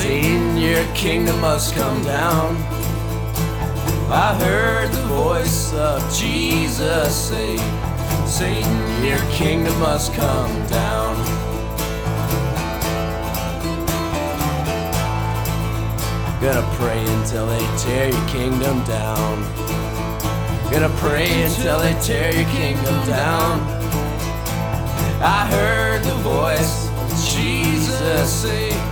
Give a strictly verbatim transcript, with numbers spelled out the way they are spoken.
Satan, your kingdom must come down. I heard the voice of Jesus say, Satan, your kingdom must come down. Gonna pray until they tear your kingdom down. Gonna pray until they tear your kingdom down. I heard the voice of Jesus say,